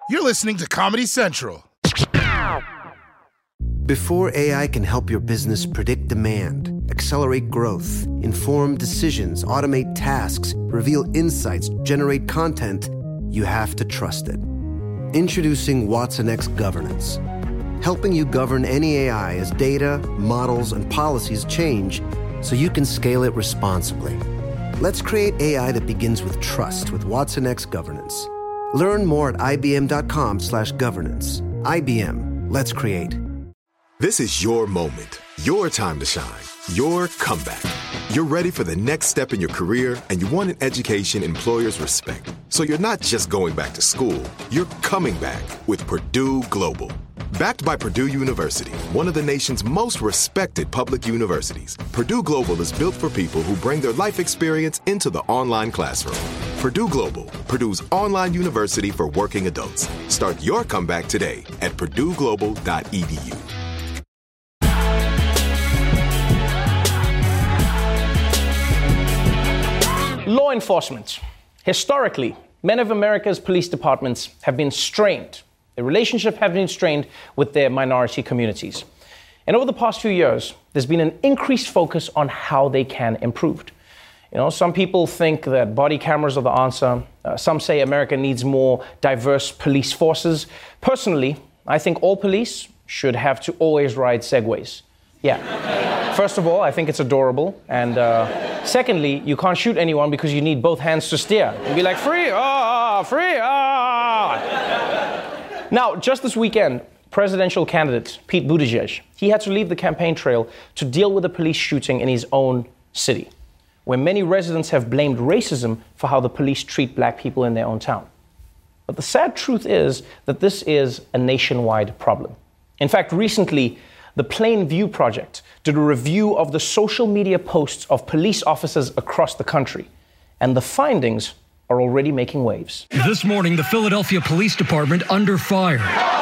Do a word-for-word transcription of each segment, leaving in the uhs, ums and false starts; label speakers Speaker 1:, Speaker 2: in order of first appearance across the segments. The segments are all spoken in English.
Speaker 1: You're listening to Comedy Central.
Speaker 2: Before A I can help your business predict demand, accelerate growth, inform decisions, automate tasks, reveal insights, generate content, you have to trust it. Introducing watsonx Governance, helping you govern any A I as data, models, and policies change so you can scale it responsibly. Let's create A I that begins with trust with watsonx Governance. Learn more at ibm.com slash governance. I B M. Let's create.
Speaker 3: This is your moment, your time to shine, your comeback. You're ready for the next step in your career, and you want an education employers respect. So you're not just going back to school, you're coming back with Purdue Global. Backed by Purdue University, one of the nation's most respected public universities, Purdue Global is built for people who bring their life experience into the online classroom. Purdue Global, Purdue's online university for working adults. Start your comeback today at purdue global dot e d u.
Speaker 4: Law enforcement. Historically, many of America's police departments have been strained. Their relationship have been strained with their minority communities. And over the past few years, there's been an increased focus on how they can improve. You know, some people think that body cameras are the answer. Uh, some say America needs more diverse police forces. Personally, I think all police should have to always ride Segways. Yeah. First of all, I think it's adorable. And uh, secondly, you can't shoot anyone because you need both hands to steer. You'd be like, free, ah, free, ah. Now, just this weekend, presidential candidate Pete Buttigieg, he had to leave the campaign trail to deal with a police shooting in his own city, where many residents have blamed racism for how the police treat black people in their own town. But the sad truth is that this is a nationwide problem. In fact, recently, the Plain View Project did a review of the social media posts of police officers across the country, and the findings are already making waves.
Speaker 5: This morning, the Philadelphia Police Department under fire.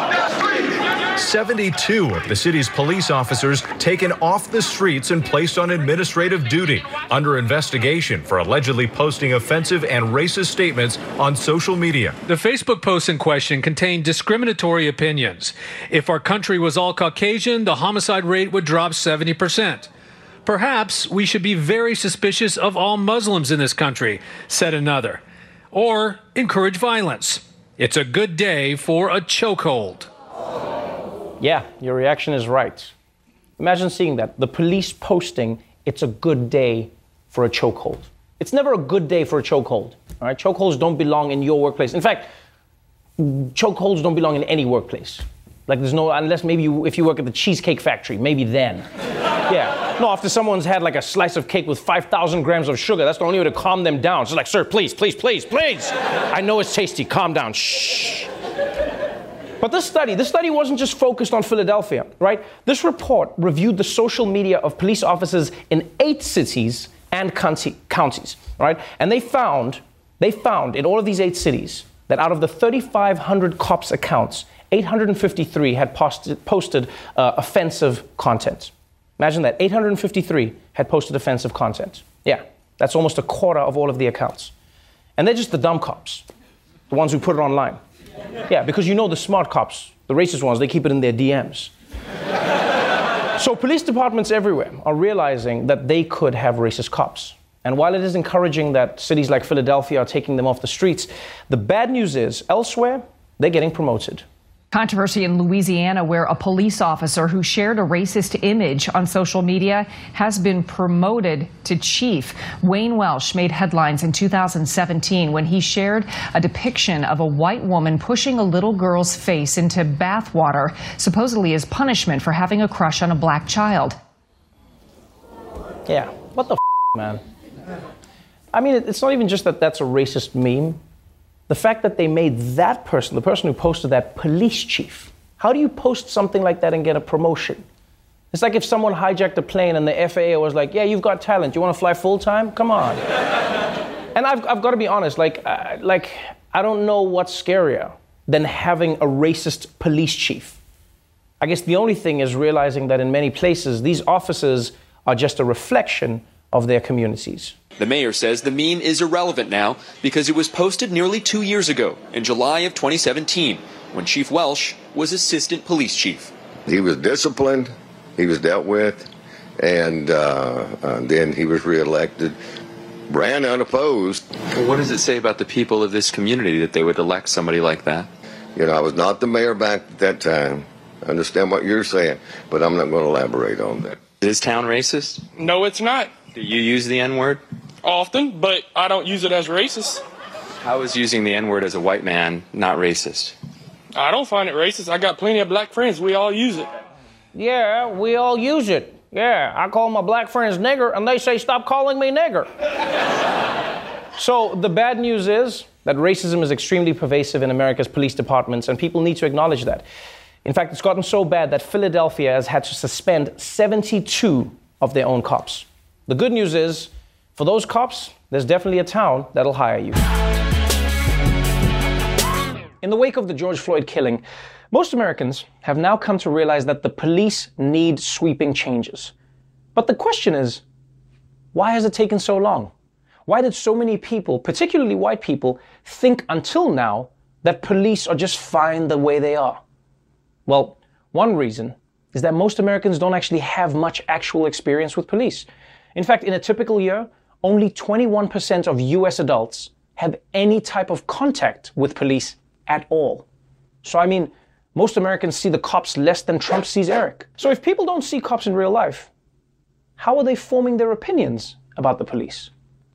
Speaker 6: seventy-two of the city's police officers taken off the streets and placed on administrative duty under investigation for allegedly posting offensive and racist statements on social media.
Speaker 7: The Facebook posts in question contained discriminatory opinions. If our country was all Caucasian, the homicide rate would drop seventy percent. Perhaps we should be very suspicious of all Muslims in this country, said another. Or encourage violence. It's a good day for a chokehold.
Speaker 4: Yeah, your reaction is right. Imagine seeing that. The police posting, it's a good day for a chokehold. It's never a good day for a chokehold. All right, chokeholds don't belong in your workplace. In fact, chokeholds don't belong in any workplace. Like there's no, unless maybe you, if you work at the Cheesecake Factory, maybe then. Yeah, no, after someone's had like a slice of cake with five thousand grams of sugar, that's the only way to calm them down. It's like, sir, please, please, please, please. I know it's tasty, calm down, shh. But this study, this study wasn't just focused on Philadelphia, right? This report reviewed the social media of police officers in eight cities and county, counties, right? And they found, they found in all of these eight cities that out of the thirty-five hundred cops accounts, eight hundred fifty-three had posted, posted uh, offensive content. Imagine that, eight hundred fifty-three had posted offensive content. Yeah, that's almost a quarter of all of the accounts. And they're just the dumb cops, the ones who put it online. Yeah, because you know the smart cops, the racist ones, they keep it in their D Ms. So police departments everywhere are realizing that they could have racist cops. And while it is encouraging that cities like Philadelphia are taking them off the streets, the bad news is elsewhere, they're getting promoted.
Speaker 8: Controversy in Louisiana, where a police officer who shared a racist image on social media has been promoted to chief. Wayne Welsh made headlines in two thousand seventeen when he shared a depiction of a white woman pushing a little girl's face into bath water, supposedly as punishment for having a crush on a black child.
Speaker 4: Yeah, what the f***, man? I mean, it's not even just that that's a racist meme. The fact that they made that person, the person who posted that, police chief. How do you post something like that and get a promotion? It's like if someone hijacked a plane and the F A A was like, yeah, you've got talent. You want to fly full time? Come on. And I've, I've got to be honest, like, uh, like, I don't know what's scarier than having a racist police chief. I guess the only thing is realizing that in many places, these officers are just a reflection of their communities.
Speaker 9: The mayor says the meme is irrelevant now because it was posted nearly two years ago, in July of twenty seventeen, when Chief Welsh was assistant police chief.
Speaker 10: He was disciplined, he was dealt with, and uh, uh, then he was reelected, ran unopposed.
Speaker 9: What does it say about the people of this community that they would elect somebody like that?
Speaker 10: You know, I was not the mayor back at that time. I understand what you're saying, but I'm not going to elaborate on that.
Speaker 9: Is town racist?
Speaker 11: No, it's not.
Speaker 9: Do you use the N-word?
Speaker 11: Often, but I don't use it as racist.
Speaker 9: How is using the N-word as a white man not racist?
Speaker 11: I don't find it racist. I got plenty of black friends. We all use it.
Speaker 4: Yeah, we all use it. Yeah, I call my black friends nigger, and they say, stop calling me nigger. So the bad news is that racism is extremely pervasive in America's police departments, and people need to acknowledge that. In fact, it's gotten so bad that Philadelphia has had to suspend seventy-two of their own cops. The good news is, for those cops, there's definitely a town that'll hire you. In the wake of the George Floyd killing, most Americans have now come to realize that the police need sweeping changes. But the question is, why has it taken so long? Why did so many people, particularly white people, think until now that police are just fine the way they are? Well, one reason is that most Americans don't actually have much actual experience with police. In fact, in a typical year, only twenty-one percent of U S adults have any type of contact with police at all. So, I mean, most Americans see the cops less than Trump sees Eric. So if people don't see cops in real life, how are they forming their opinions about the police?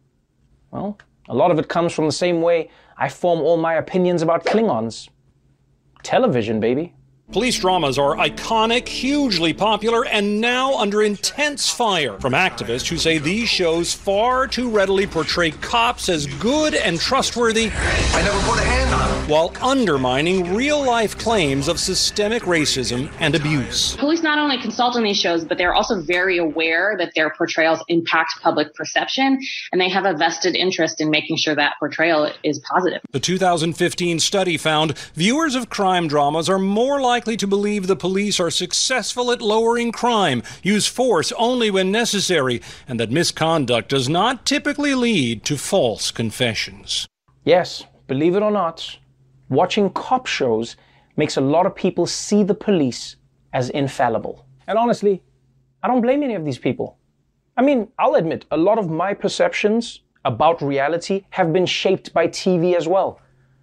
Speaker 4: Well, a lot of it comes from the same way I form all my opinions about Klingons. Television, baby.
Speaker 12: Police dramas are iconic, hugely popular, and now under intense fire from activists who say these shows far too readily portray cops as good and trustworthy. I never put a hand on them. While undermining real-life claims of systemic racism and abuse.
Speaker 13: Police not only consult on these shows, but they're also very aware that their portrayals impact public perception, and they have a vested interest in making sure that portrayal is positive.
Speaker 12: The two thousand fifteen study found viewers of crime dramas are more likely to believe the police are successful at lowering crime, use force only when necessary, and that misconduct does not typically lead to false confessions.
Speaker 4: Yes, believe it or not, watching cop shows makes a lot of people see the police as infallible. And honestly, I don't blame any of these people. I mean, I'll admit, a lot of my perceptions about reality have been shaped by T V as well.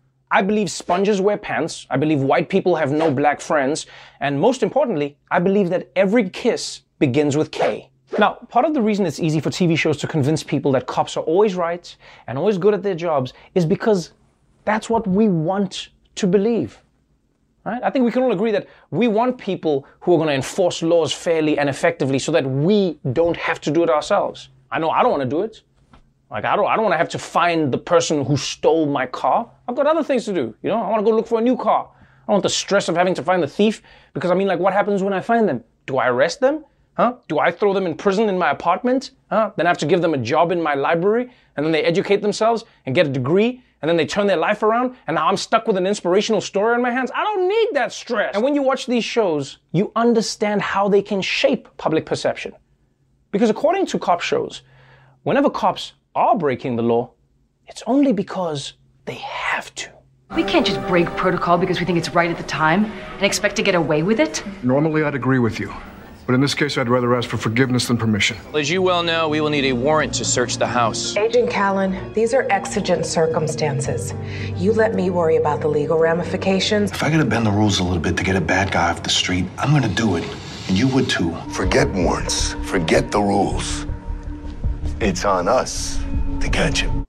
Speaker 4: I believe sponges wear pants, I believe white people have no black friends, and most importantly, I believe that every kiss begins with K. Now, part of the reason it's easy for T V shows to convince people that cops are always right and always good at their jobs is because that's what we want to believe. Right? I think we can all agree that we want people who are going to enforce laws fairly and effectively so that we don't have to do it ourselves. I know I don't want to do it. Like, I don't, I don't want to have to find the person who stole my car. I've got other things to do, you know? I want to go look for a new car. I don't want the stress of having to find the thief, because I mean, like, what happens when I find them? Do I arrest them? Huh? Do I throw them in prison in my apartment? Huh? Then I have to give them a job in my library, and then they educate themselves and get a degree, and then they turn their life around, and now I'm stuck with an inspirational story in my hands? I don't need that stress. And when you watch these shows, you understand how they can shape public perception. Because according to cop shows, whenever cops are breaking the law, it's only because they have to.
Speaker 14: We can't just break protocol because we think it's right at the time and expect to get away with it.
Speaker 15: Normally, I'd agree with you. But in this case, I'd rather ask for forgiveness than permission.
Speaker 16: As you well know, we will need a warrant to search the house.
Speaker 17: Agent Callan, these are exigent circumstances. You let me worry about the legal ramifications.
Speaker 18: If I gotta bend the rules a little bit to get a bad guy off the street, I'm gonna do it. And you would too.
Speaker 19: Forget warrants. Forget the rules. It's on us to catch him.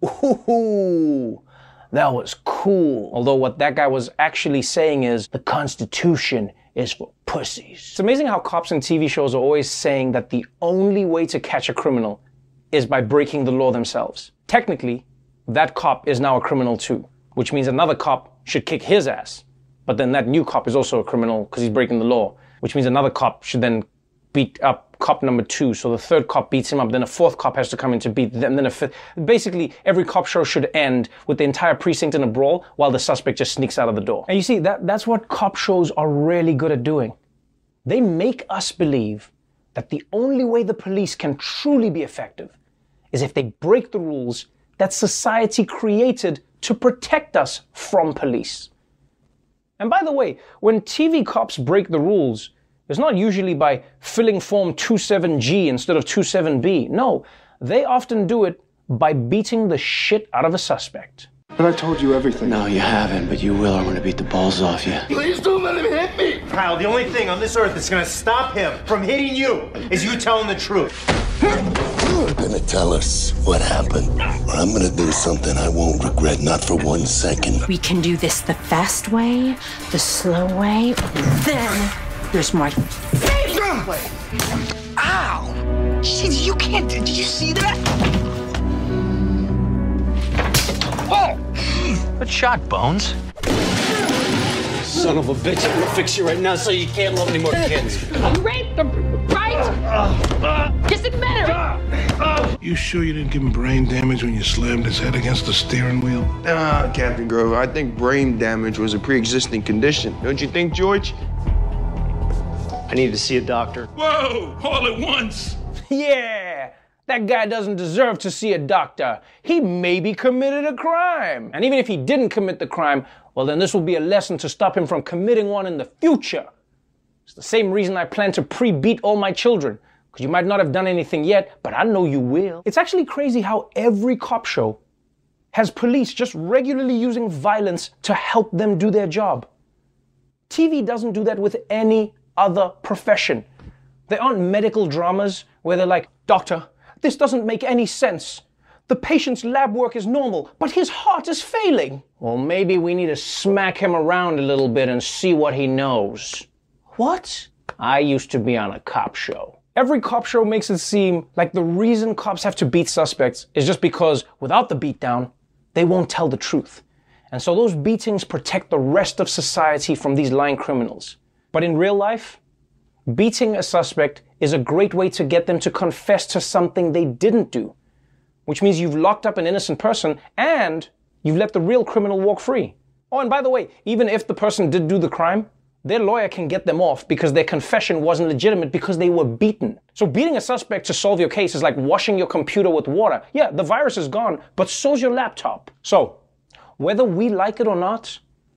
Speaker 4: Ooh, that was cool. Although what that guy was actually saying is, the Constitution is for pussies. It's amazing how cops in T V shows are always saying that the only way to catch a criminal is by breaking the law themselves. Technically, that cop is now a criminal too, which means another cop should kick his ass. But then that new cop is also a criminal because he's breaking the law, which means another cop should then beat up cop number two, so the third cop beats him up, then a fourth cop has to come in to beat them, then a fifth. Basically, every cop show should end with the entire precinct in a brawl while the suspect just sneaks out of the door. And you see, that, that's what cop shows are really good at doing. They make us believe that the only way the police can truly be effective is if they break the rules that society created to protect us from police. And by the way, when T V cops break the rules, it's not usually by filling form twenty-seven G instead of twenty-seven B. No, they often do it by beating the shit out of a suspect.
Speaker 15: But I told you everything.
Speaker 16: No, you haven't, but you will. I'm going to beat the balls off you.
Speaker 19: Please don't let him hit me.
Speaker 20: Kyle, the only thing on this earth that's going to stop him from hitting you is you telling the truth.
Speaker 19: You're gonna tell us what happened. I'm gonna do something I won't regret, not for one second.
Speaker 21: We can do this the fast way, the slow way, then there's my favorite way. Ow! Jeez, you can't, did you see that?
Speaker 16: Oh! Good shot, Bones.
Speaker 20: Son of a bitch, I'm gonna fix you right now so you can't love any more kids.
Speaker 21: You raped them, right? Just admit it.
Speaker 15: You sure you didn't give him brain damage when you slammed his head against the steering wheel?
Speaker 22: Ah, Captain Grover, I think brain damage was a pre-existing condition. Don't you think, George?
Speaker 20: I need to see a doctor.
Speaker 1: Whoa, all at once.
Speaker 4: Yeah, that guy doesn't deserve to see a doctor. He maybe committed a crime. And even if he didn't commit the crime, well, then this will be a lesson to stop him from committing one in the future. It's the same reason I plan to pre-beat all my children, because you might not have done anything yet, but I know you will. It's actually crazy how every cop show has police just regularly using violence to help them do their job. T V doesn't do that with any other profession. There aren't medical dramas where they're like, "Doctor, this doesn't make any sense. The patient's lab work is normal, but his heart is failing." Well, maybe we need to smack him around a little bit and see what he knows. What? I used to be on a cop show. Every cop show makes it seem like the reason cops have to beat suspects is just because without the beatdown, they won't tell the truth. And so those beatings protect the rest of society from these lying criminals. But in real life, beating a suspect is a great way to get them to confess to something they didn't do, which means you've locked up an innocent person and you've let the real criminal walk free. Oh, and by the way, even if the person did do the crime, their lawyer can get them off because their confession wasn't legitimate because they were beaten. So beating a suspect to solve your case is like washing your computer with water. Yeah, the virus is gone, but so's your laptop. So, whether we like it or not,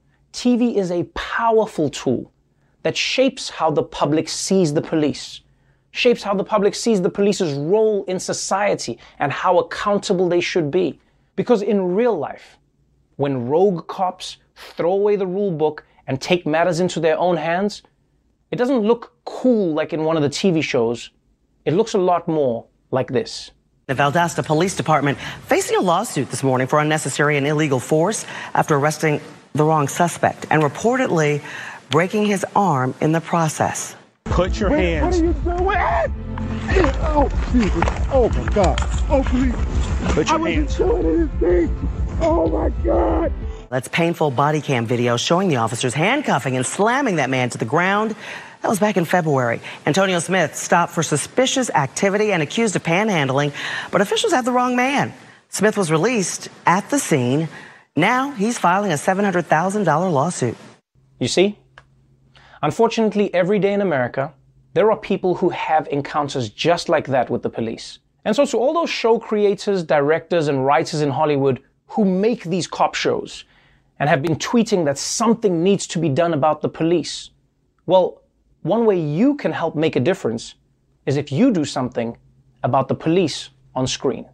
Speaker 4: T V is a powerful tool that shapes how the public sees the police, shapes how the public sees the police's role in society and how accountable they should be. Because in real life, when rogue cops throw away the rule book and take matters into their own hands, it doesn't look cool like in one of the T V shows. It looks a lot more like this.
Speaker 23: The Valdosta Police Department facing a lawsuit this morning for unnecessary and illegal force after arresting the wrong suspect and reportedly breaking his arm in the process.
Speaker 20: Put your
Speaker 24: Wait,
Speaker 20: hands.
Speaker 24: What are you doing? Oh, Jesus. Oh, my God. Oh, please.
Speaker 20: Put your
Speaker 24: I
Speaker 20: hands.
Speaker 24: wasn't doing anything. Oh, my God.
Speaker 23: That's painful body cam video showing the officers handcuffing and slamming that man to the ground. That was back in February. Antonio Smith stopped for suspicious activity and accused of panhandling, but officials had the wrong man. Smith was released at the scene. Now he's filing a seven hundred thousand dollars lawsuit.
Speaker 4: You see? Unfortunately, every day in America, there are people who have encounters just like that with the police. And so to all those show creators, directors, and writers in Hollywood who make these cop shows and have been tweeting that something needs to be done about the police, well, one way you can help make a difference is if you do something about the police on screen.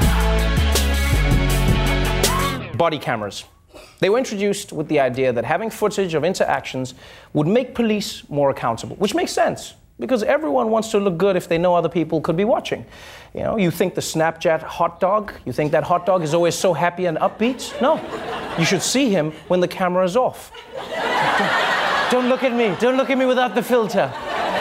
Speaker 4: Body cameras. They were introduced with the idea that having footage of interactions would make police more accountable, which makes sense because everyone wants to look good if they know other people could be watching. You know, you think the Snapchat hot dog, you think that hot dog is always so happy and upbeat? No, you should see him when the camera is off. Don't look at me, don't look at me without the filter.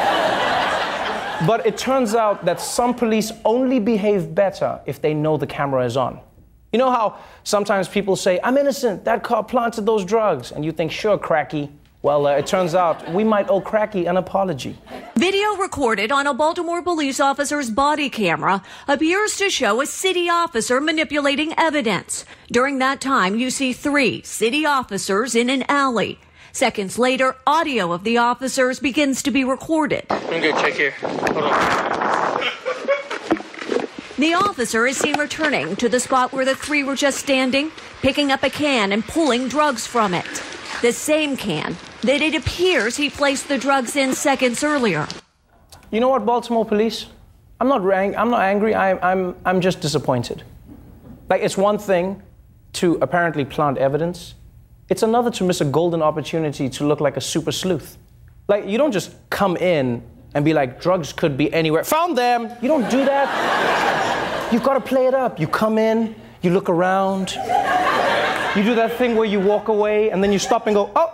Speaker 4: But it turns out that some police only behave better if they know the camera is on. You know how sometimes people say, "I'm innocent, that cop planted those drugs," and you think, "Sure, Cracky." Well, uh, it turns out we might owe Cracky an apology.
Speaker 25: Video recorded on a Baltimore police officer's body camera appears to show a city officer manipulating evidence. During that time, you see three city officers in an alley. Seconds later, audio of the officers begins to be recorded.
Speaker 11: I'm gonna check here. Hold on.
Speaker 25: The officer is seen returning to the spot where the three were just standing, picking up a can and pulling drugs from it. the same can that it appears he placed the drugs in seconds earlier.
Speaker 4: You know what, Baltimore police? I'm not rang- I'm not angry. I, I'm I'm just disappointed. Like, it's one thing to apparently plant evidence. It's another to miss a golden opportunity to look like a super sleuth. Like, you don't just come in and be like, drugs could be anywhere. Found them! You don't do that. You've got to play it up. You come in, you look around, you do that thing where you walk away and then you stop and go, oh!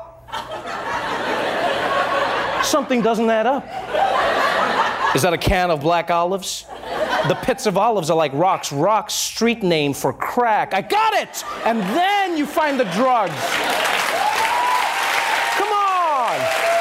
Speaker 4: Something doesn't add up. Is that a can of black olives? The pits of olives are like rocks. Rocks, street name for crack. I got it! And then you find the drugs. Come on!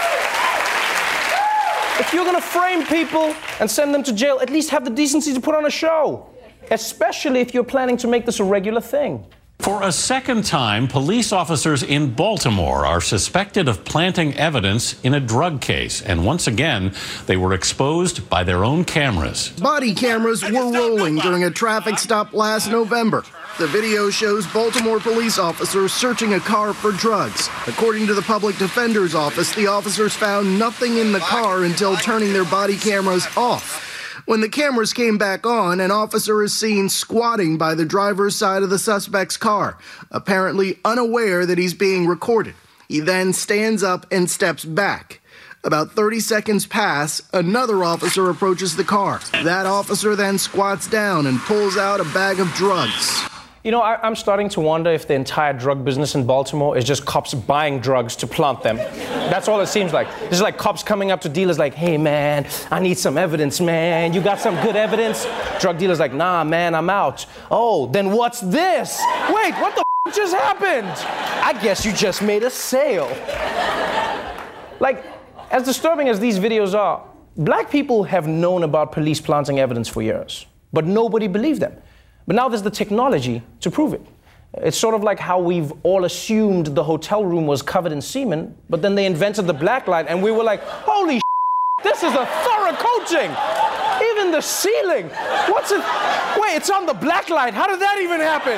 Speaker 4: If you're gonna frame people and send them to jail, at least have the decency to put on a show. Especially if you're planning to make this a regular thing.
Speaker 2: For a second time, police officers in Baltimore are suspected of planting evidence in a drug case. And once again, they were exposed by their own cameras.
Speaker 3: Body cameras were rolling during a traffic stop last November. The video shows Baltimore police officers searching a car for drugs. According to the public defender's office, the officers found nothing in the car until turning their body cameras off. When the cameras came back on, an officer is seen squatting by the driver's side of the suspect's car, apparently unaware that he's being recorded. He then stands up and steps back. About thirty seconds pass, another officer approaches the car. That officer then squats down and pulls out a bag of drugs.
Speaker 4: You know, I, I'm starting to wonder if the entire drug business in Baltimore is just cops buying drugs to plant them. That's all it seems like. It's like cops coming up to dealers like, hey, man, I need some evidence, man. You got some good evidence? Drug dealers like, nah, man, I'm out. Oh, then what's this? Wait, what the f- just happened? I guess you just made a sale. Like, as disturbing as these videos are, black people have known about police planting evidence for years, but nobody believed them. But now there's the technology to prove it. It's sort of like how we've all assumed the hotel room was covered in semen, but then they invented the black light and we were like, holy shit, this is a thorough coating. Even the ceiling. What's it? Wait, it's on the black light. How did that even happen?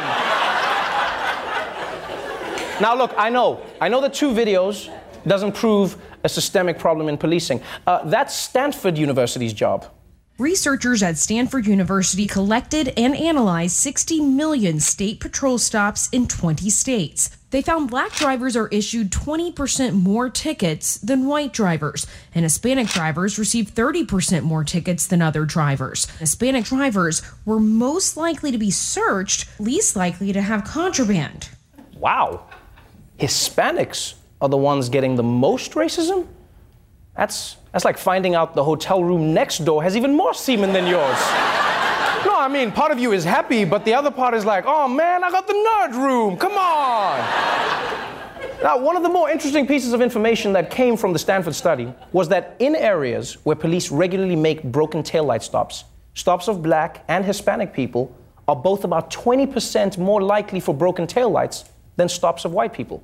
Speaker 4: Now look, I know. I know that two videos doesn't prove a systemic problem in policing. Uh, that's Stanford University's job.
Speaker 5: Researchers at Stanford University collected and analyzed sixty million state patrol stops in twenty states. They found black drivers are issued twenty percent more tickets than white drivers, and Hispanic drivers received thirty percent more tickets than other drivers. Hispanic drivers were most likely to be searched, least likely to have contraband.
Speaker 4: Wow. Hispanics are the ones getting the most racism? That's that's like finding out the hotel room next door has even more semen than yours. No, I mean, part of you is happy, but the other part is like, oh man, I got the nerd room, come on. Now, one of the more interesting pieces of information that came from the Stanford study was that in areas where police regularly make broken taillight stops, stops of black and Hispanic people are both about twenty percent more likely for broken taillights than stops of white people.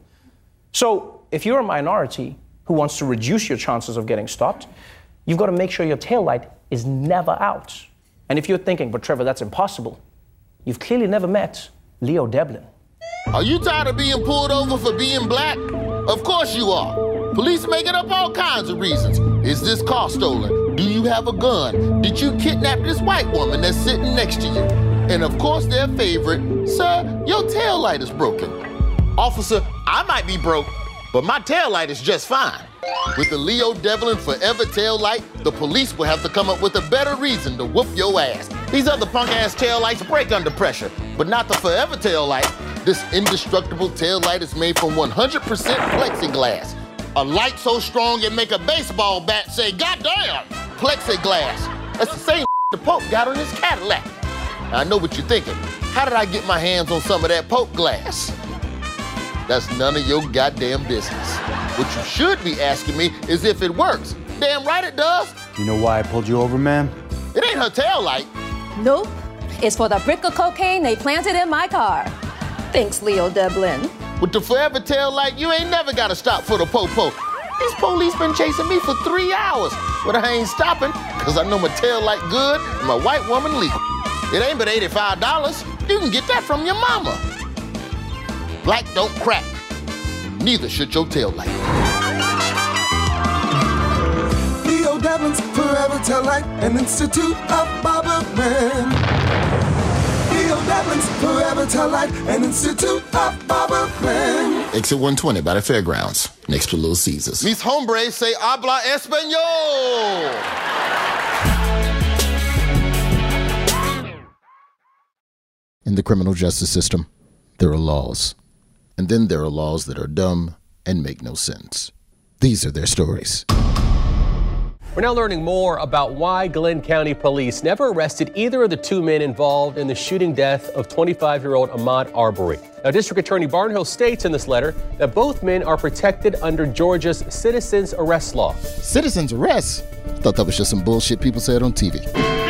Speaker 4: So, if you're a minority who wants to reduce your chances of getting stopped, you've got to make sure your taillight is never out. And if you're thinking, but Trevor, that's impossible, you've clearly never met Leo Devlin.
Speaker 6: Are you tired of being pulled over for being black? Of course you are. Police making up all kinds of reasons. Is this car stolen? Do you have a gun? Did you kidnap this white woman that's sitting next to you? And of course their favorite, sir, your taillight is broken. Officer, I might be broke, but my taillight is just fine. With the Leo Devlin Forever Taillight, the police will have to come up with a better reason to whoop your ass. These other punk-ass taillights break under pressure, but not the Forever Taillight. This indestructible taillight is made from one hundred percent plexiglass. A light so strong it make a baseball bat say, goddamn, plexiglass. That's the same the Pope got on his Cadillac. Now, I know what you're thinking. How did I get my hands on some of that Pope glass? That's none of your goddamn business. What you should be asking me is if it works. Damn right it does.
Speaker 7: You know why I pulled you over, ma'am?
Speaker 6: It ain't her taillight.
Speaker 26: Nope. It's for the brick of cocaine they planted in my car. Thanks, Leo Devlin.
Speaker 6: With the Forever Taillight, you ain't never got to stop for the po-po. These police been chasing me for three hours, but I ain't stopping, because I know my taillight good and my white woman legal. It ain't but eighty-five dollars. You can get that from your mama. Black don't crack. neither should your tail light.
Speaker 8: Leo Devlin's Forever Tail Light, an institute of barbermen. Leo Devlin's Forever Tail Light, an institute of barbermen.
Speaker 22: Exit one twenty by the fairgrounds, next to Little Caesars.
Speaker 6: Mis hombres say habla español.
Speaker 22: In the criminal justice system, there are laws. And then there are laws that are dumb and make no sense. These are their stories.
Speaker 9: We're now learning more about why Glenn County Police never arrested either of the two men involved in the shooting death of twenty-five-year-old Ahmaud Arbery. Now, District Attorney Barnhill states in this letter that both men are protected under Georgia's citizens arrest law.
Speaker 22: Citizens arrest? I thought that was just some bullshit people said on T V.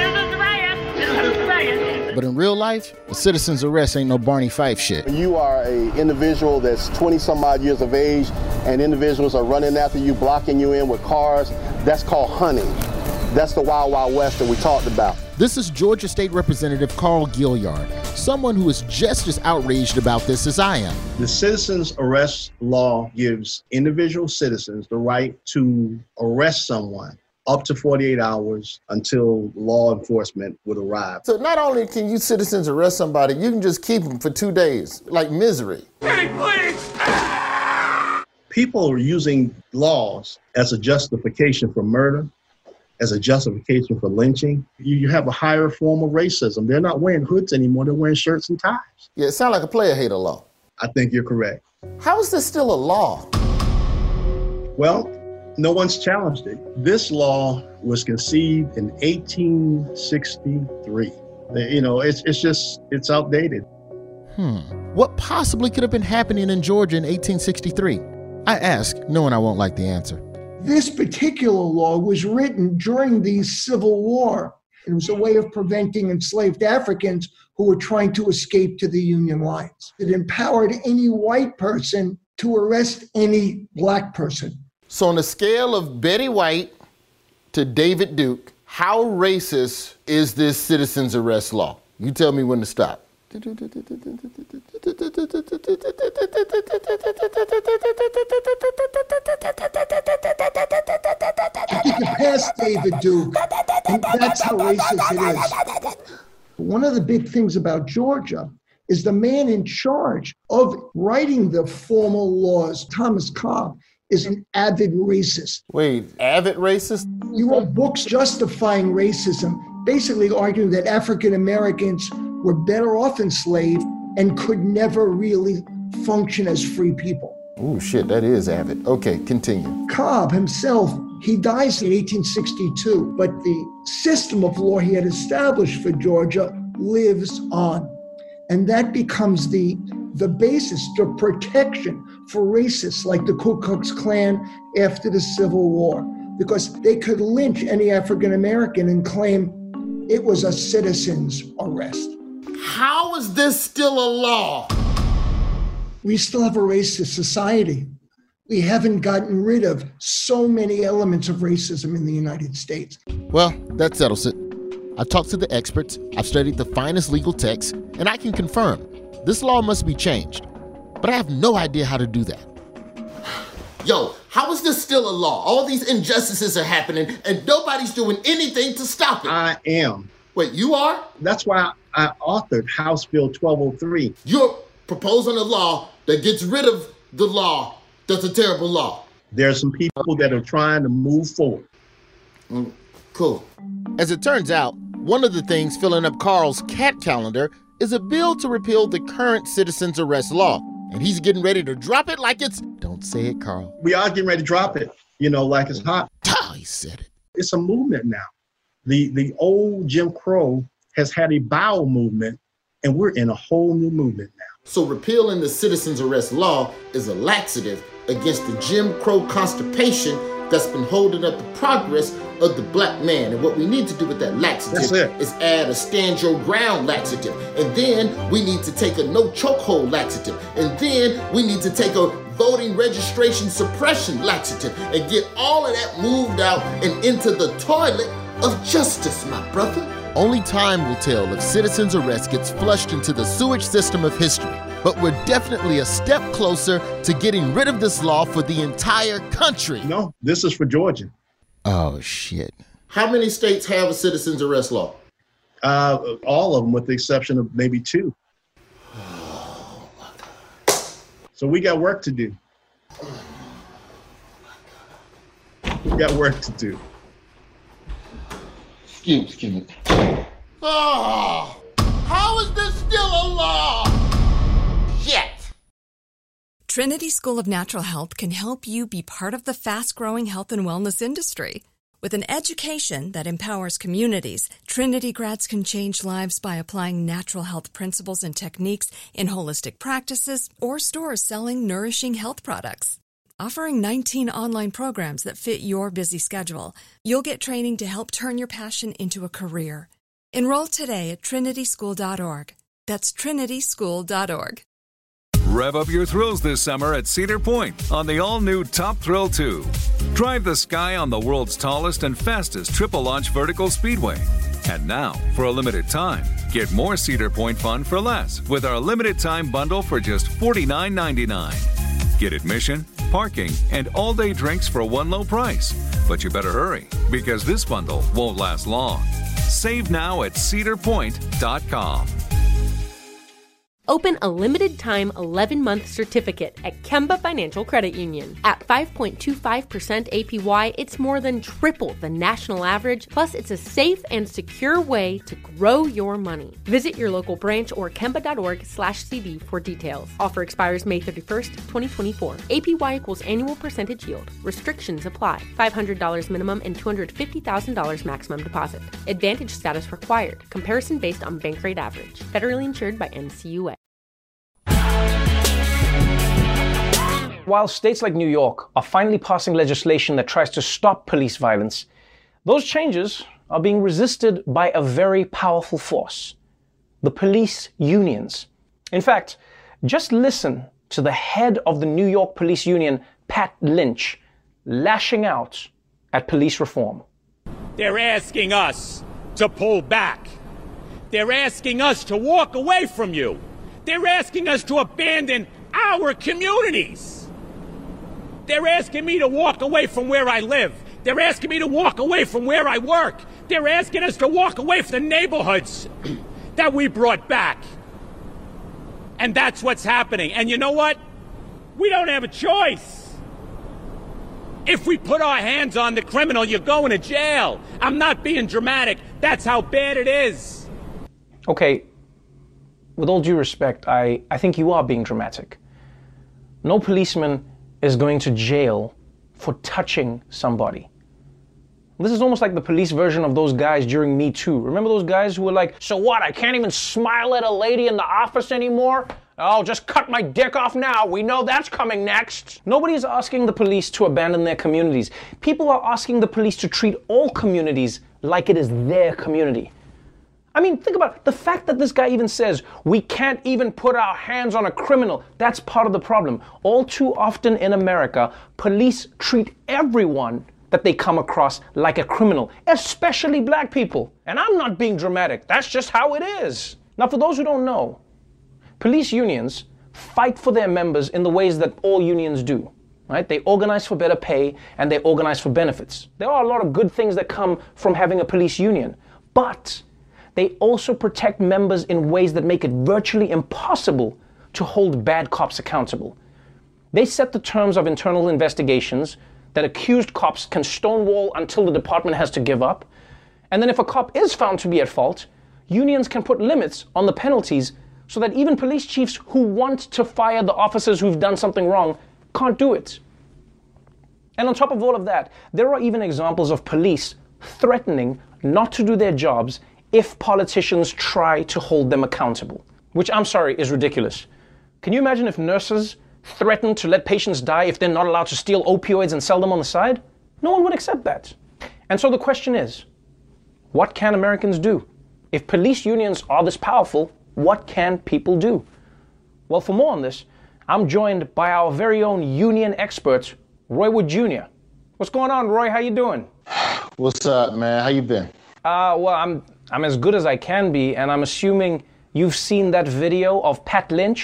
Speaker 22: But in real life, a citizen's arrest ain't no Barney Fife shit.
Speaker 10: You are an individual that's twenty some odd years of age, and individuals are running after you, blocking you in with cars. That's called hunting. That's the Wild Wild West that we talked about.
Speaker 22: This is Georgia State Representative Carl Gilliard, someone who is just as outraged about this as I am.
Speaker 12: The citizens arrest law gives individual citizens the right to arrest someone up to forty-eight hours until law enforcement would arrive.
Speaker 22: So not only can you citizens arrest somebody, you can just keep them for two days, like misery.
Speaker 12: Hey, please! People are using laws as a justification for murder, as a justification for lynching. You, you have a higher form of racism. They're not wearing hoods anymore, they're wearing shirts and ties.
Speaker 22: Yeah, it sounds like a player hater law.
Speaker 12: I think you're correct.
Speaker 22: How is this still a law?
Speaker 12: Well, no one's challenged it. This law was conceived in eighteen sixty-three. You know, it's it's just, it's outdated.
Speaker 22: Hmm. What possibly could have been happening in Georgia in eighteen sixty-three? I ask, knowing I won't like the answer.
Speaker 13: This particular law was written during the Civil War. It was a way of preventing enslaved Africans who were trying to escape to the Union lines. It empowered any white person to arrest any black person.
Speaker 22: So on the scale of Betty White to David Duke, how racist is this citizens arrest law? You tell me when to stop. I
Speaker 13: think you passed David Duke, and that's how racist it is. One of the big things about Georgia is the man in charge of writing the formal laws, Thomas Cobb, is an avid racist.
Speaker 22: Wait, avid racist?
Speaker 13: He wrote books justifying racism, basically arguing that African Americans were better off enslaved and could never really function as free people.
Speaker 22: Oh shit, that is avid. Okay, continue.
Speaker 13: Cobb himself, he dies in eighteen sixty-two, but the system of law he had established for Georgia lives on. And that becomes the, the basis, the protection for racists like the Ku Klux Klan after the Civil War, because they could lynch any African American and claim it was a citizen's arrest.
Speaker 22: How is this still a law?
Speaker 13: We still have a racist society. We haven't gotten rid of so many elements of racism in the United States.
Speaker 22: Well, that settles it. I've talked to the experts, I've studied the finest legal texts, and I can confirm this law must be changed. But I have no idea how to do that. Yo, how is this still a law? All these injustices are happening and nobody's doing anything to stop it.
Speaker 12: I am.
Speaker 22: Wait, you are?
Speaker 12: That's why I authored House Bill twelve oh three.
Speaker 22: You're proposing a law that gets rid of the law that's a terrible law.
Speaker 12: There are some people that are trying to move forward.
Speaker 22: Mm, cool. As it turns out, one of the things filling up Carl's cat calendar is a bill to repeal the current citizens arrest law. And he's getting ready to drop it like it's... Don't say it, Carl.
Speaker 12: We are getting ready to drop it, you know, like it's hot.
Speaker 22: Oh, he said it.
Speaker 12: It's a movement now. The, the old Jim Crow has had a bowel movement, and we're in a whole new movement now.
Speaker 22: So repealing the citizens arrest law is a laxative against the Jim Crow constipation that's been holding up the progress of the black man. And what we need to do with that laxative is add a stand your ground laxative. And then we need to take a no chokehold laxative. And then we need to take a voting registration suppression laxative and get all of that moved out and into the toilet of justice, my brother. Only time will tell if citizens arrest gets flushed into the sewage system of history. but we're definitely a step closer to getting rid of this law for the entire country.
Speaker 12: No, this is for Georgia.
Speaker 22: Oh, shit. How many states have a citizen's arrest law?
Speaker 12: Uh, all of them, with the exception of maybe two. So we got work to do. We got work to do.
Speaker 22: Excuse me. Oh, how is this still a law? Yet.
Speaker 14: Trinity School of Natural Health can help you be part of the fast-growing health and wellness industry. With an education that empowers communities, Trinity grads can change lives by applying natural health principles and techniques in holistic practices or stores selling nourishing health products. Offering nineteen online programs that fit your busy schedule, you'll get training to help turn your passion into a career. Enroll today at trinity school dot org. That's trinity school dot org.
Speaker 16: Rev up your thrills this summer at Cedar Point on the all-new Top Thrill two. Drive the sky on the world's tallest and fastest triple-launch vertical speedway. And now, for a limited time, get more Cedar Point fun for less with our limited-time bundle for just forty-nine ninety-nine. Get admission, parking, and all-day drinks for one low price. But you better hurry, because this bundle won't last long. Save now at cedar point dot com.
Speaker 17: Open a limited-time eleven-month certificate at Kemba Financial Credit Union. At five point two five percent A P Y, it's more than triple the national average, plus it's a safe and secure way to grow your money. Visit your local branch or kemba.org slash CD for details. Offer expires May thirty-first, twenty twenty-four. A P Y equals annual percentage yield. Restrictions apply. five hundred dollars minimum and two hundred fifty thousand dollars maximum deposit. Advantage status required. Comparison based on bank rate average. Federally insured by N C U A.
Speaker 4: While states like New York are finally passing legislation that tries to stop police violence, those changes are being resisted by a very powerful force, the police unions. In fact, just listen to the head of the New York Police Union, Pat Lynch, lashing out at police reform.
Speaker 18: They're asking us to pull back. They're asking us to walk away from you. They're asking us to abandon our communities. They're asking me to walk away from where I live. They're asking me to walk away from where I work. They're asking us to walk away from the neighborhoods that we brought back. And that's what's happening. And you know what? We don't have a choice. If we put our hands on the criminal, you're going to jail. I'm not being dramatic. That's how bad it is.
Speaker 4: Okay, with all due respect, I, I think you are being dramatic. No policeman is going to jail for touching somebody. This is almost like the police version of those guys during Me Too. Remember those guys who were like, so what, I can't even smile at a lady in the office anymore? Oh, just cut my dick off now. We know that's coming next. Nobody's asking the police to abandon their communities. People are asking the police to treat all communities like it is their community. I mean, think about it. The fact that this guy even says, we can't even put our hands on a criminal, that's part of the problem. All too often in America, police treat everyone that they come across like a criminal, especially black people. And I'm not being dramatic. That's just how it is. Now, for those who don't know, police unions fight for their members in the ways that all unions do. Right? They organize for better pay and they organize for benefits. There are a lot of good things that come from having a police union, but they also protect members in ways that make it virtually impossible to hold bad cops accountable. They set the terms of internal investigations that accused cops can stonewall until the department has to give up. And then if a cop is found to be at fault, unions can put limits on the penalties so that even police chiefs who want to fire the officers who've done something wrong can't do it. And on top of all of that, there are even examples of police threatening not to do their jobs if politicians try to hold them accountable, which I'm sorry is ridiculous. Can you imagine if nurses threatened to let patients die if they're not allowed to steal opioids and sell them on the side? No one would accept that. And so the question is, what can Americans do? If police unions are this powerful, what can people do? Well, for more on this, I'm joined by our very own union expert, Roy Wood Junior What's going on, Roy? How you doing?
Speaker 22: What's up, man? How you been?
Speaker 4: Uh, well, I'm I'm as good as I can be, and I'm assuming you've seen that video of Pat Lynch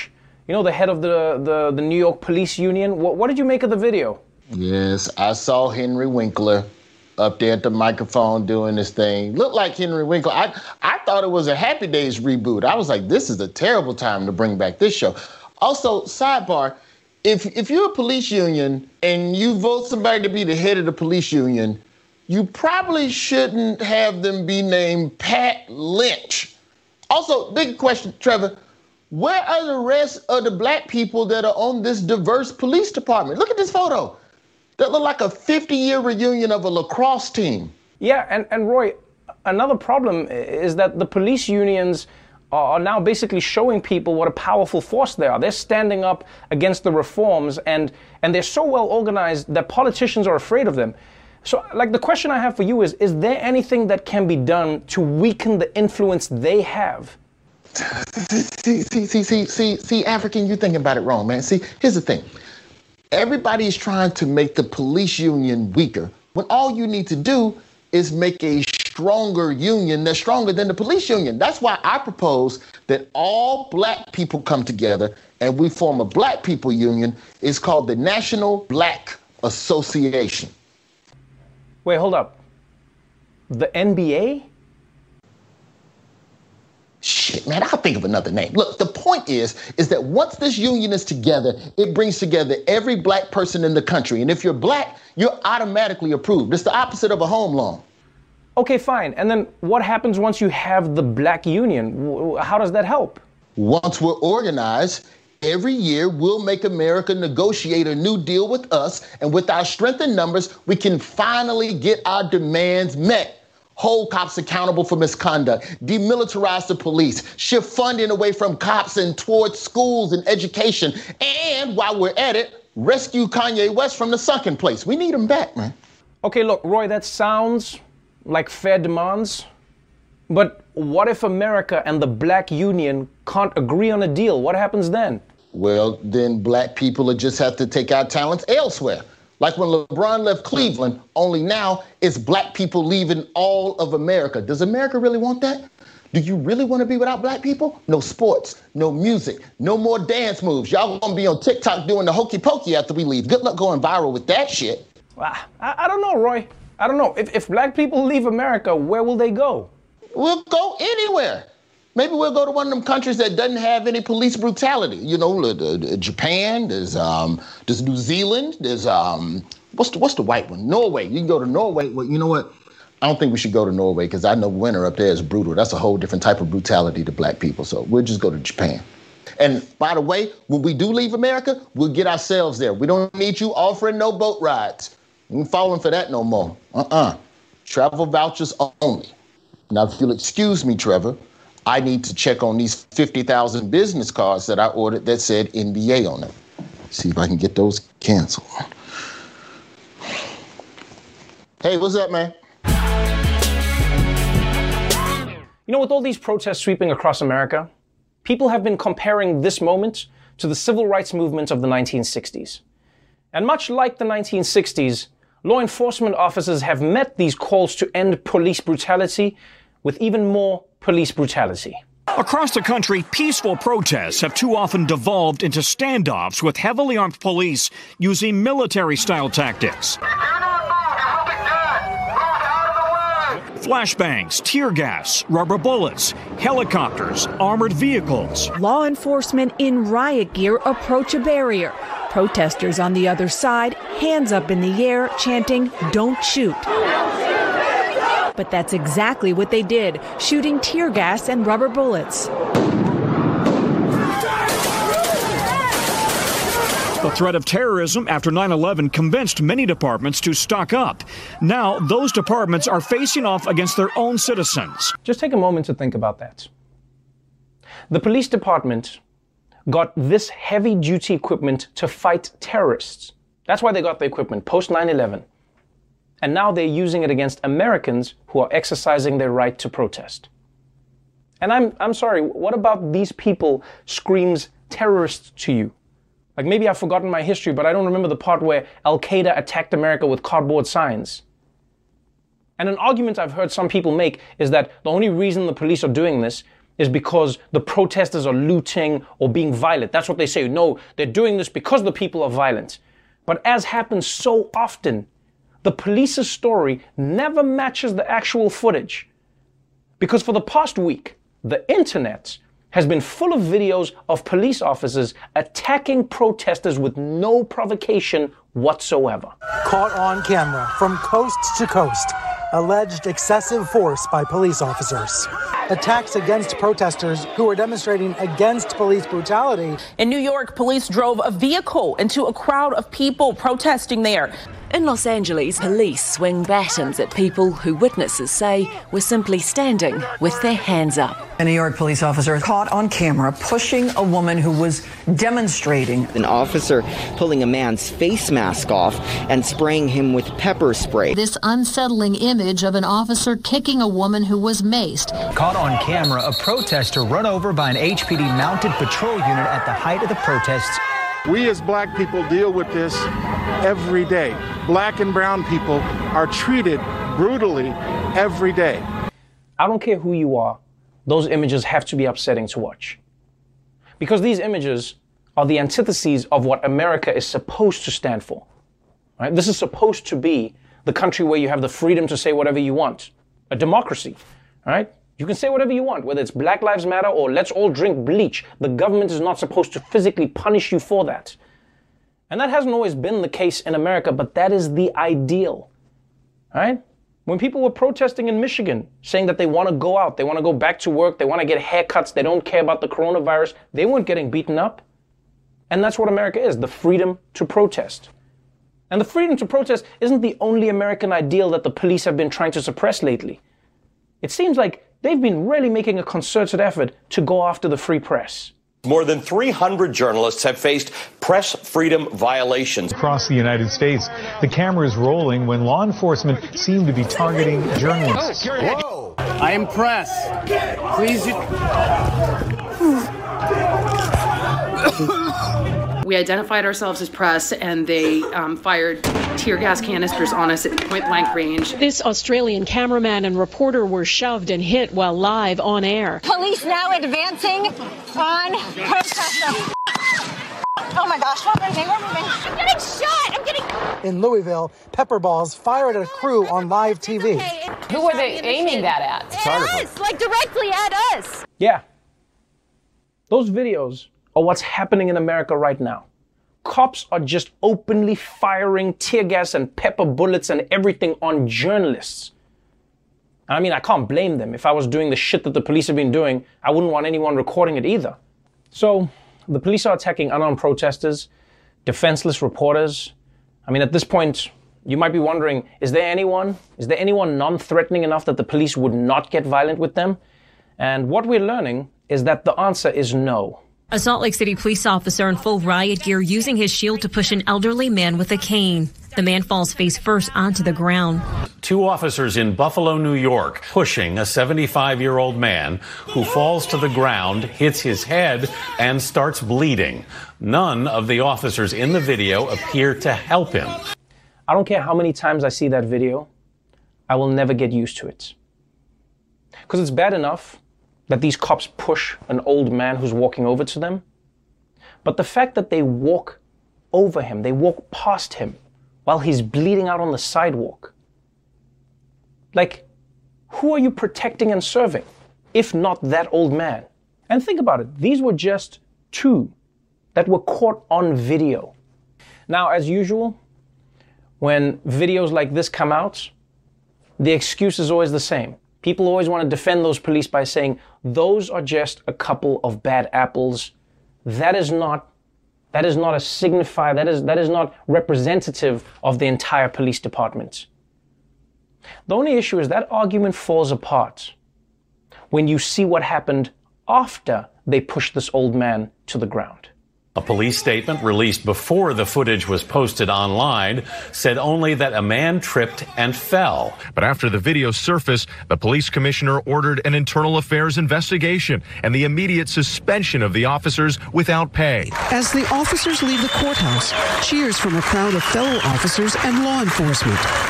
Speaker 4: you know, the head of the, the, the New York Police Union. What, what did you make of the video?
Speaker 22: Yes, I saw Henry Winkler up there at the microphone doing this thing. Looked like Henry Winkler. I, I thought it was a Happy Days reboot. I was like, this is a terrible time to bring back this show. Also, sidebar, if if you're a police union and you vote somebody to be the head of the police union, you probably shouldn't have them be named Pat Lynch. Also, big question, Trevor, where are the rest of the black people that are on this diverse police department? Look at this photo. That look like a fifty-year reunion of a lacrosse team.
Speaker 4: Yeah, and, and Roy, another problem is that the police unions are now basically showing people what a powerful force they are. They're standing up against the reforms, and, and they're so well organized that politicians are afraid of them. So, like, the question I have for you is, is there anything that can be done to weaken the influence they have?
Speaker 22: See, see, see, see, see, see, African, you're thinking about it wrong, man. See, here's the thing. Everybody is trying to make the police union weaker, when all you need to do is make a stronger union that's stronger than the police union. That's why I propose that all black people come together and we form a black people union. It's called the National Black Association.
Speaker 4: Wait, hold up. The N B A?
Speaker 22: Shit, man, I'll think of another name. Look, the point is, is that once this union is together, it brings together every black person in the country. And if you're black, you're automatically approved. It's the opposite of a home loan.
Speaker 4: Okay, fine. And then what happens once you have the black union? How does that help?
Speaker 22: Once we're organized, every year we'll make America negotiate a new deal with us. And with our strength in numbers, we can finally get our demands met. Hold cops accountable for misconduct, demilitarize the police, shift funding away from cops and towards schools and education. And while we're at it, rescue Kanye West from the sunken place. We need him back, man.
Speaker 4: Okay, look, Roy, that sounds like fair demands. But what if America and the black union can't agree on a deal? What happens then?
Speaker 22: Well, then black people will just have to take our talents elsewhere. Like when LeBron left Cleveland, only now it's black people leaving all of America. Does America really want that? Do you really want to be without black people? No sports, no music, no more dance moves. Y'all gonna be on TikTok doing the hokey pokey after we leave. Good luck going viral with that shit.
Speaker 4: I, I don't know, Roy. I don't know. If, if black people leave America, where will they go?
Speaker 22: We'll go anywhere. Maybe we'll go to one of them countries that doesn't have any police brutality. You know, uh, uh, Japan, there's um, there's New Zealand, there's, um, what's the, what's the white one? Norway. You can go to Norway. Well, you know what? I don't think we should go to Norway because I know winter up there is brutal. That's a whole different type of brutality to black people. So we'll just go to Japan. And by the way, when we do leave America, we'll get ourselves there. We don't need you offering no boat rides. We ain't falling for that no more. Uh-uh. Travel vouchers only. Now, if you'll excuse me, Trevor, I need to check on these fifty thousand business cards that I ordered that said N B A on them. See if I can get those canceled. Hey, what's up, man?
Speaker 4: You know, with all these protests sweeping across America, people have been comparing this moment to the civil rights movement of the nineteen sixties. And much like the nineteen sixties, law enforcement officers have met these calls to end police brutality with even more police brutality.
Speaker 1: Across the country, peaceful protests have too often devolved into standoffs with heavily armed police using military-style tactics. Flashbangs, tear gas, rubber bullets, helicopters, armored vehicles.
Speaker 15: Law enforcement in riot gear approach a barrier. Protesters on the other side, hands up in the air, chanting, "Don't shoot." But that's exactly what they did, shooting tear gas and rubber bullets.
Speaker 1: The threat of terrorism after nine eleven convinced many departments to stock up. Now, those departments are facing off against their own citizens.
Speaker 4: Just take a moment to think about that. The police department got this heavy-duty equipment to fight terrorists. That's why they got the equipment, post nine eleven. And now they're using it against Americans who are exercising their right to protest. And I'm I'm sorry, what about these people screams terrorists to you? Like, maybe I've forgotten my history, but I don't remember the part where Al-Qaeda attacked America with cardboard signs. And an argument I've heard some people make is that the only reason the police are doing this is because the protesters are looting or being violent. That's what they say. No, they're doing this because the people are violent. But as happens so often, the police's story never matches the actual footage. Because for the past week, the internet has been full of videos of police officers attacking protesters with no provocation whatsoever.
Speaker 11: Caught on camera from coast to coast, alleged excessive force by police officers. Attacks against protesters who are demonstrating against police brutality.
Speaker 19: In New York, police drove a vehicle into a crowd of people protesting there.
Speaker 20: In Los Angeles, police swing batons at people who witnesses say were simply standing with their hands up.
Speaker 21: A New York police officer caught on camera pushing a woman who was demonstrating.
Speaker 23: An officer pulling a man's face mask off and spraying him with pepper spray.
Speaker 24: This unsettling image of an officer kicking a woman who was maced.
Speaker 27: Caught on camera, a protester run over by an H P D mounted patrol unit at the height of the protests.
Speaker 28: We as black people deal with this every day. Black and brown people are treated brutally every day.
Speaker 4: I don't care who you are, those images have to be upsetting to watch. Because these images are the antitheses of what America is supposed to stand for. Right? This is supposed to be the country where you have the freedom to say whatever you want. A democracy, right? You can say whatever you want, whether it's Black Lives Matter or let's all drink bleach. The government is not supposed to physically punish you for that. And that hasn't always been the case in America, but that is the ideal, right? When people were protesting in Michigan, saying that they want to go out, they want to go back to work, they want to get haircuts, they don't care about the coronavirus, they weren't getting beaten up. And that's what America is, the freedom to protest. And the freedom to protest isn't the only American ideal that the police have been trying to suppress lately. It seems like they've been really making a concerted effort to go after the free press.
Speaker 29: More than three hundred journalists have faced press freedom violations.
Speaker 30: Across the United States, the camera is rolling when law enforcement seem to be targeting journalists.
Speaker 31: Whoa! I am press. Please.
Speaker 32: We identified ourselves as press, and they um, fired tear gas canisters on us at point blank range.
Speaker 33: This Australian cameraman and reporter were shoved and hit while live on air.
Speaker 34: Police now advancing on protesters. Oh my gosh, we're moving, we're moving. I'm getting shot, I'm getting...
Speaker 11: In Louisville, pepper balls fired at a crew on live T V.
Speaker 32: Who were they aiming that at?
Speaker 34: At us, like directly at us.
Speaker 4: Yeah. Those videos are what's happening in America right now. Cops are just openly firing tear gas and pepper bullets and everything on journalists. I mean, I can't blame them. If I was doing the shit that the police have been doing, I wouldn't want anyone recording it either. So the police are attacking unarmed protesters, defenseless reporters. I mean, at this point, you might be wondering, is there anyone, is there anyone non-threatening enough that the police would not get violent with them? And what we're learning is that the answer is no.
Speaker 35: A Salt Lake City police officer in full riot gear using his shield to push an elderly man with a cane. The man falls face first onto the ground.
Speaker 2: Two officers in Buffalo, New York, pushing a seventy-five-year-old man who falls to the ground, hits his head, and starts bleeding. None of the officers in the video appear to help him.
Speaker 4: I don't care how many times I see that video, I will never get used to it. Because it's bad enough that these cops push an old man who's walking over to them. But the fact that they walk over him, they walk past him while he's bleeding out on the sidewalk. Like, who are you protecting and serving, if not that old man? And think about it, these were just two that were caught on video. Now, as usual, when videos like this come out, the excuse is always the same. People always want to defend those police by saying, those are just a couple of bad apples. That is not, that is not a signifier, that is, that is not representative of the entire police department. The only issue is that argument falls apart when you see what happened after they pushed this old man to the ground.
Speaker 2: A police statement released before the footage was posted online said only that a man tripped and fell.
Speaker 36: But after the video surfaced, the police commissioner ordered an internal affairs investigation and the immediate suspension of the officers without pay.
Speaker 37: As the officers leave the courthouse, cheers from a crowd of fellow officers and law enforcement.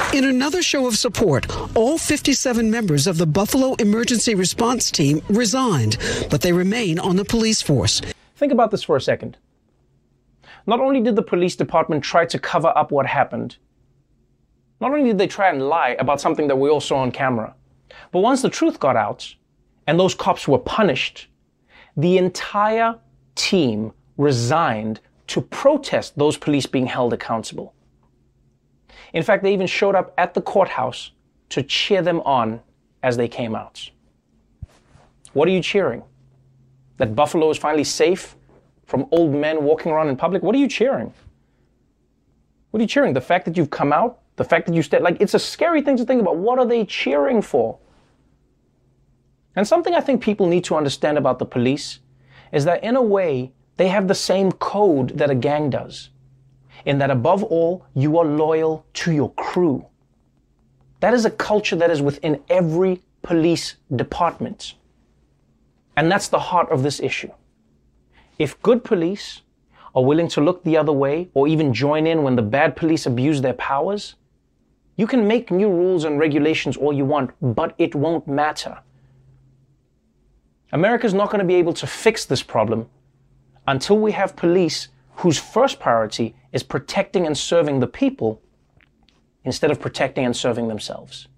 Speaker 3: In another show of support, all fifty-seven members of the Buffalo Emergency Response Team resigned, but they remain on the police force.
Speaker 4: Think about this for a second. Not only did the police department try to cover up what happened, not only did they try and lie about something that we all saw on camera, but once the truth got out and those cops were punished, the entire team resigned to protest those police being held accountable. In fact, they even showed up at the courthouse to cheer them on as they came out. What are you cheering? That Buffalo is finally safe from old men walking around in public? What are you cheering? What are you cheering? The fact that you've come out? The fact that you stayed? Like, it's a scary thing to think about. What are they cheering for? And something I think people need to understand about the police is that in a way, they have the same code that a gang does. In that above all, you are loyal to your crew. That is a culture that is within every police department. And that's the heart of this issue. If good police are willing to look the other way or even join in when the bad police abuse their powers, you can make new rules and regulations all you want, but it won't matter. America's not going to be able to fix this problem until we have police whose first priority is protecting and serving the people instead of protecting and serving themselves.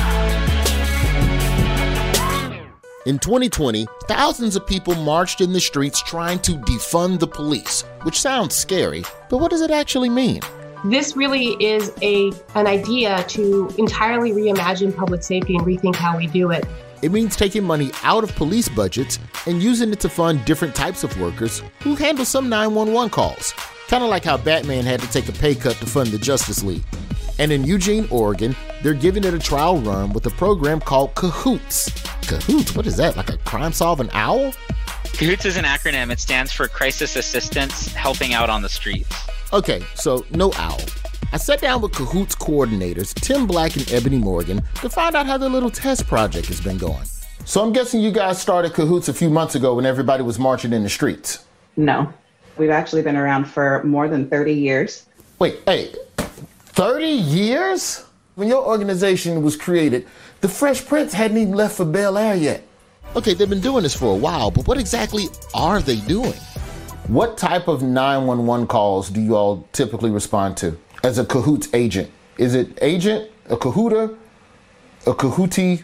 Speaker 5: In twenty twenty, thousands of people marched in the streets trying to defund the police, which sounds scary, but what does it actually mean?
Speaker 6: This really is a an idea to entirely reimagine public safety and rethink how we do it.
Speaker 5: It means taking money out of police budgets and using it to fund different types of workers who handle some nine one one calls. Kind of like how Batman had to take a pay cut to fund the Justice League. And in Eugene, Oregon, they're giving it a trial run with a program called Cahoots. Cahoots? What is that, like a crime-solving owl?
Speaker 7: Cahoots is an acronym. It stands for Crisis Assistance Helping Out on the Streets.
Speaker 5: Okay, so no owl. I sat down with Cahoots coordinators Tim Black and Ebony Morgan to find out how their little test project has been going. So I'm guessing you guys started Cahoots a few months ago when everybody was marching in the streets.
Speaker 8: No. We've actually been around for more than thirty years.
Speaker 5: Wait, hey, thirty years? When your organization was created, the Fresh Prince hadn't even left for Bel Air yet. Okay, they've been doing this for a while, but what exactly are they doing? What type of nine one one calls do you all typically respond to as a Cahoots agent? Is it agent, a Cahoota, a Cahootie?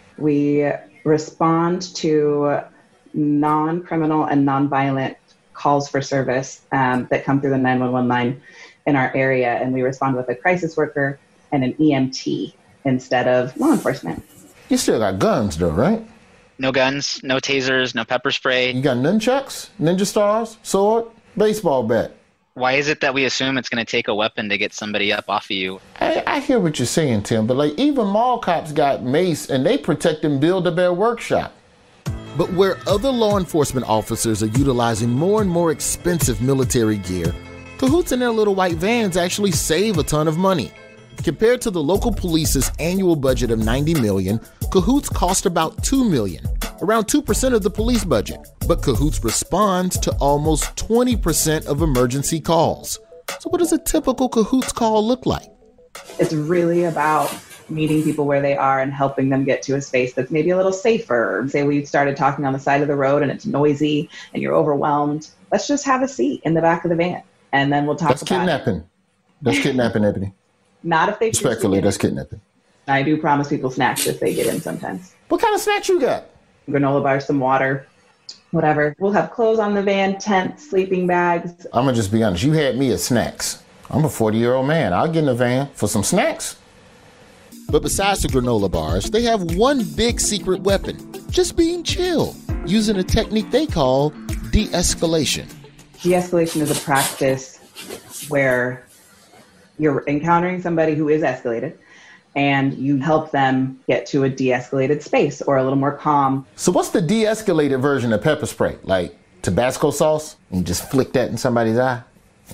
Speaker 8: We respond to non-criminal and non-violent calls for service um, that come through the nine one one line in our area, and we respond with a crisis worker and an E M T instead of law enforcement.
Speaker 5: You still got guns though, right?
Speaker 7: No guns, no tasers, no pepper spray.
Speaker 5: You got nunchucks, ninja stars, sword, baseball bat.
Speaker 7: Why is it that we assume it's going to take a weapon to get somebody up off of you?
Speaker 5: I, I hear what you're saying, Tim, but like even mall cops got mace and they protect and build a bear workshop. But where other law enforcement officers are utilizing more and more expensive military gear, Cahoots and their little white vans actually save a ton of money. Compared to the local police's annual budget of ninety million dollars, Cahoots cost about two million dollars, around two percent of the police budget. But Cahoots responds to almost twenty percent of emergency calls. So what does a typical Cahoots call look like?
Speaker 8: It's really about meeting people where they are and helping them get to a space that's maybe a little safer. Say we started talking on the side of the road and it's noisy and you're overwhelmed. Let's just have a seat in the back of the van and then we'll talk
Speaker 5: that's
Speaker 8: about
Speaker 5: kidnapping.
Speaker 8: it.
Speaker 5: That's kidnapping, Ebony.
Speaker 8: Not if they
Speaker 5: Respectfully, that's kidnapping.
Speaker 8: I do promise people snacks if they get in sometimes.
Speaker 5: What kind of snacks you got?
Speaker 8: Granola bars, some water, whatever. We'll have clothes on the van, tents, sleeping bags.
Speaker 5: I'm going to just be honest. You had me at snacks. I'm a forty-year-old man. I'll get in the van for some snacks. But besides the granola bars, they have one big secret weapon. Just being chill, using a technique they call de-escalation.
Speaker 8: De-escalation is a practice where you're encountering somebody who is escalated and you help them get to a de-escalated space or a little more calm.
Speaker 5: So what's the de-escalated version of pepper spray? Like Tabasco sauce? And you just flick that in somebody's eye?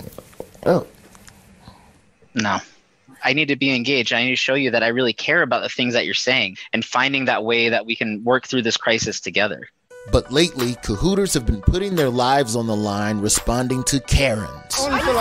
Speaker 5: Oh.
Speaker 7: No. I need to be engaged. I need to show you that I really care about the things that you're saying and finding that way that we can work through this crisis together.
Speaker 5: But lately, Cahooters have been putting their lives on the line responding to Karens,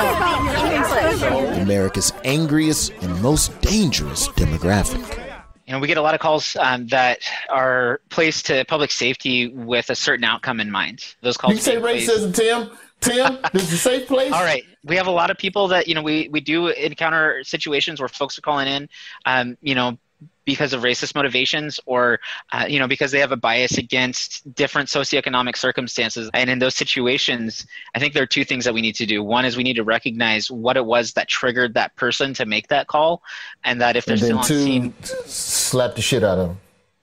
Speaker 5: America's angriest and most dangerous demographic.
Speaker 7: You know, we get a lot of calls um, that are placed to public safety with a certain outcome in mind. Those calls.
Speaker 5: You say racism, Tim? Tim, this is a safe place?
Speaker 7: All right. We have a lot of people that, you know, we, we do encounter situations where folks are calling in, um, you know, because of racist motivations or, uh, you know, because they have a bias against different socioeconomic circumstances. And in those situations, I think there are two things that we need to do. One is we need to recognize what it was that triggered that person to make that call, and that if they're still on scene,
Speaker 5: slap the shit out of them.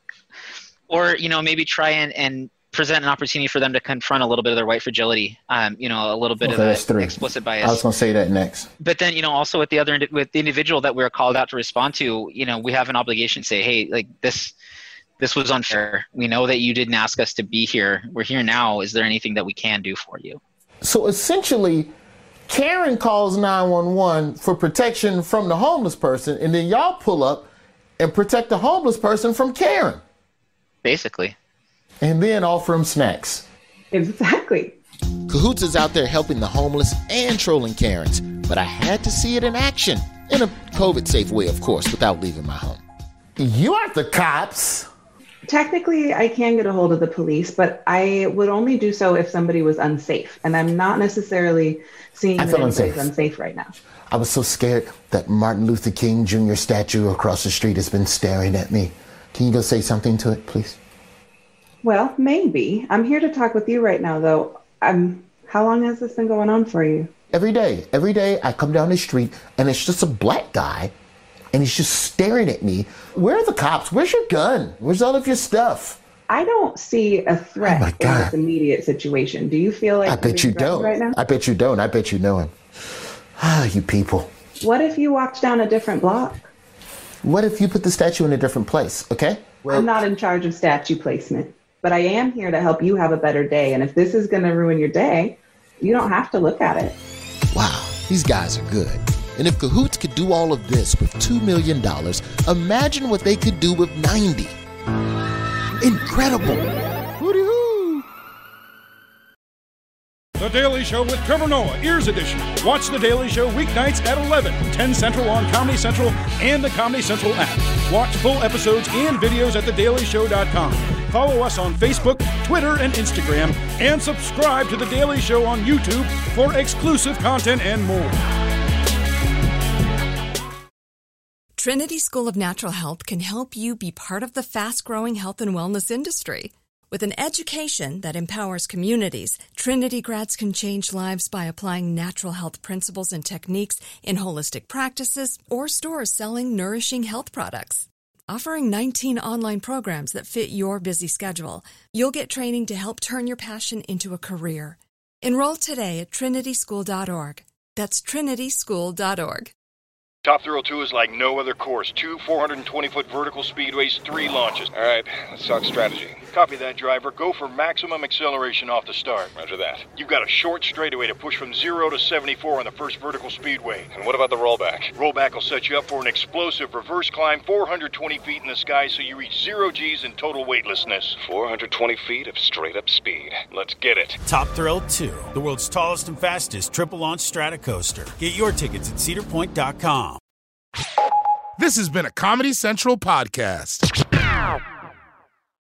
Speaker 7: Or, you know, maybe try and, and present an opportunity for them to confront a little bit of their white fragility, um, you know, a little bit
Speaker 5: okay,
Speaker 7: of that explicit bias.
Speaker 5: I was going to say that next.
Speaker 7: But then, you know, also with the other, with the individual that we're called out to respond to, you know, we have an obligation to say, hey, like this, this was unfair. We know that you didn't ask us to be here. We're here now. Is there anything that we can do for you?
Speaker 5: So essentially, Karen calls nine one one for protection from the homeless person, and then y'all pull up and protect the homeless person from Karen.
Speaker 7: Basically.
Speaker 5: And then offer them snacks.
Speaker 8: Exactly.
Speaker 5: Cahoots is out there helping the homeless and trolling Karens, but I had to see it in action. In a COVID-safe way, of course, without leaving my home. You aren't the cops.
Speaker 8: Technically, I can get a hold of the police, but I would only do so if somebody was unsafe. And I'm not necessarily seeing
Speaker 5: I
Speaker 8: that
Speaker 5: feel
Speaker 8: anybody's
Speaker 5: unsafe.
Speaker 8: unsafe right now.
Speaker 5: I was so scared that Martin Luther King Junior statue across the street has been staring at me. Can you go say something to it, please?
Speaker 8: Well, maybe. I'm here to talk with you right now, though. Um, how long has this been going on for you?
Speaker 5: Every day. Every day I come down the street and it's just a black guy and he's just staring at me. Where are the cops? Where's your gun? Where's all of your stuff?
Speaker 8: I don't see a threat
Speaker 5: Oh my
Speaker 8: in
Speaker 5: God.
Speaker 8: this immediate situation. Do you feel like
Speaker 5: I bet
Speaker 8: you're
Speaker 5: you
Speaker 8: being threatened
Speaker 5: don't.
Speaker 8: right now?
Speaker 5: I bet you don't. I bet you know him. Ah, you people.
Speaker 8: What if you walked down a different block?
Speaker 5: What if you put the statue in a different place, okay? Well,
Speaker 8: I'm not in charge of statue placement, but I am here to help you have a better day. And if this is going to ruin your day, you don't have to look at it.
Speaker 5: wow, these guys are good. And if Cahoots could do all of this with two million dollars, imagine what they could do with ninety. Incredible. Hooty-hoo.
Speaker 1: The Daily Show with Trevor Noah, Ears Edition. Watch The Daily Show weeknights at eleven, ten Central on Comedy Central and the Comedy Central app. Watch full episodes and videos at the daily show dot com. Follow us on Facebook, Twitter, and Instagram, and subscribe to The Daily Show on YouTube for exclusive content and more.
Speaker 9: Trinity School of Natural Health can help you be part of the fast-growing health and wellness industry. With an education that empowers communities, Trinity grads can change lives by applying natural health principles and techniques in holistic practices or stores selling nourishing health products. Offering nineteen online programs that fit your busy schedule, you'll get training to help turn your passion into a career. Enroll today at trinity school dot org. That's trinity school dot org.
Speaker 10: Top Thrill two is like no other course. Two four hundred twenty foot vertical speedways, three launches. All right, let's talk strategy. Copy that, driver. Go for maximum acceleration off the start. Roger that. You've got a short straightaway to push from zero to seventy-four on the first vertical speedway. And what about the rollback? Rollback will set you up for an explosive reverse climb four hundred twenty feet in the sky so you reach zero G's in total weightlessness. four hundred twenty feet of straight-up speed. Let's get it.
Speaker 12: Top Thrill two, the world's tallest and fastest triple-launch Stratocoaster. Get your tickets at cedar point dot com.
Speaker 13: This has been a Comedy Central podcast.